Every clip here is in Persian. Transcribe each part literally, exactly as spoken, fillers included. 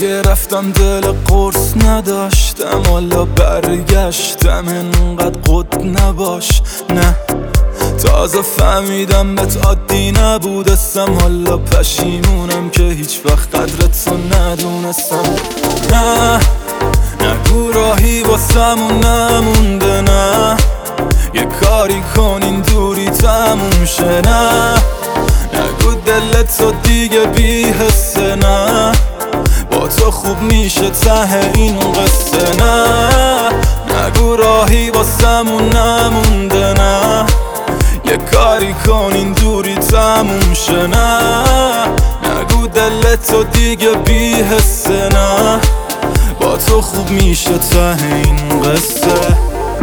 اگه رفتم دل قرص نداشتم، حالا برگشتم انقدر قد نباش. نه تازه فهمیدم بهت عادی نبودستم، حالا پشیمونم که هیچ وقت قدرتو ندونستم. نه نگو راهی واسمون نمونده، نه یه کاری کن این دوری تموم شه. نه نگو دلتو دیگه بی حسه، نه با تو خوب میشه ته این قصه. نه نگو راهی واسمون نمونده، نه یه کاری کن این دوری تموم شه. نه نگو دلتو دیگه بی حسه، نه با تو خوب میشه ته این قصه.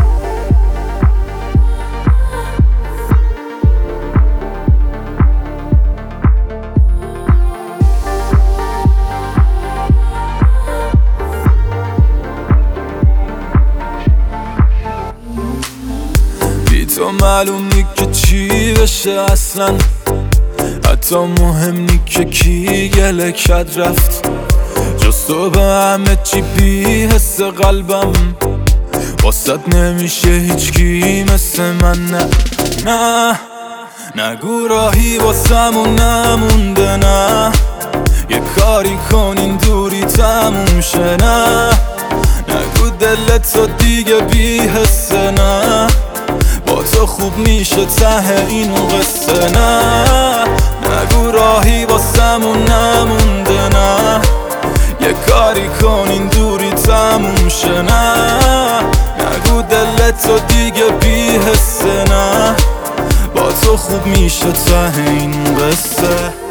تو معلوم نی که چی بشه اصلا، حتی مهم نی که کی گله کد رفت. جز تو به همه چی بی حس قلبم، واسد نمیشه هیچ کی مثل من. نه نه نگو راهی واسمون نمونده، نه یه کاری کن این دوری تموم شه. نه نگو دلتو دیگه بی حسه، نه با تو خوب میشه ته این قصه. نه نگو راهی واسمون نمونده، نه یه کاری کن این دوری تموم شه. نه نگو دلتو دیگه بی حسه، نه با تو خوب میشه ته این قصه.